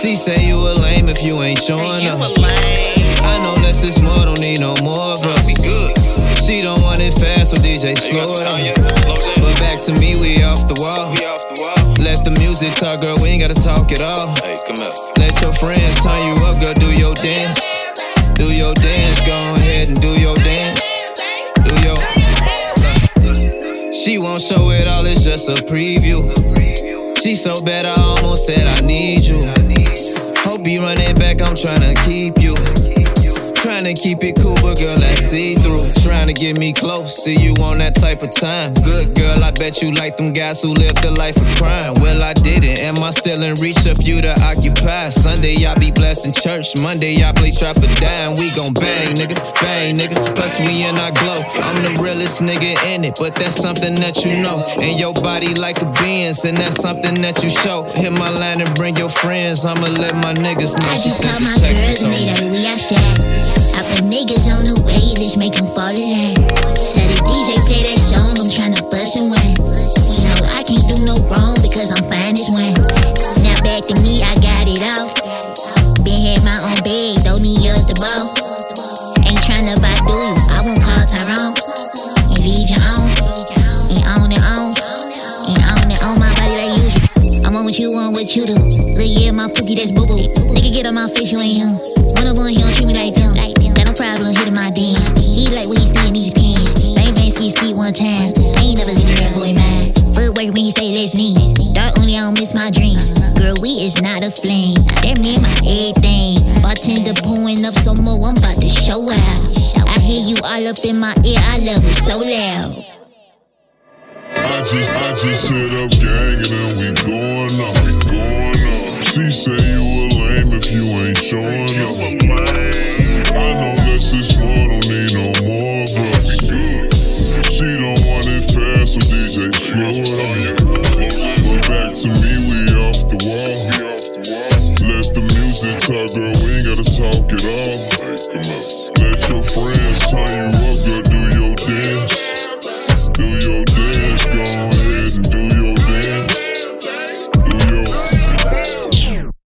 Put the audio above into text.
She say you a lame if you ain't showing up. I know less is more, don't need no more of us. She don't want it fast, so DJ slow it up. But back to me, we off the wall. Let the music talk, girl, we ain't gotta talk at all. Let your friends turn you up, girl, do your dance. Do your dance, go ahead and do your dance. Do your. She won't show it all, it's just a preview. She so bad, I almost said I need you. Hope you run it back, I'm tryna keep you. Tryna keep it cool, but girl, that's see-through. Tryna get me close, see you on that type of time. Good girl, I bet you like them guys who live the life of crime. Well, I didn't, am I still in reach of you to occupy? Sunday, I be blessed in church. Monday, I play trap or dime. We gon' bang, nigga, plus we in our glow. I'm the realest nigga in it, but that's something that you know. And your body like a Benz, and that's something that you show. Hit my line and bring your friends, I'ma let my niggas know. I just called my girls and made her we are shy. I put niggas on the way, bitch, make them fall in line. Tell the DJ play that song, I'm tryna bust and win. You know I can't do no wrong because I'm fine as one. Now back to me, I got it all. Been had my own bag, don't need yours to ball. Ain't tryna do you, I won't call Tyrone. And lead you on, and on and on. And on and on my body like usual. I'm on what you want, what you do. Look, yeah, my pookie, that's boo-boo. Nigga, get on my face, you ain't him. One of one, he don't treat me like them. Got no problem hitting my dance. He like what he see in these pants. Bang, bang, ski one time. I ain't never leaving that boy mine. Footwork when he say let's lean. Dark only, I don't miss my dreams. Girl, we is not a flame. That man my everything. Bartender pouring up some more, I'm about to show out. I hear you all up in my ear, I love it so loud. I just hit up gang and then we going up. She say you a lame if you ain't showing up.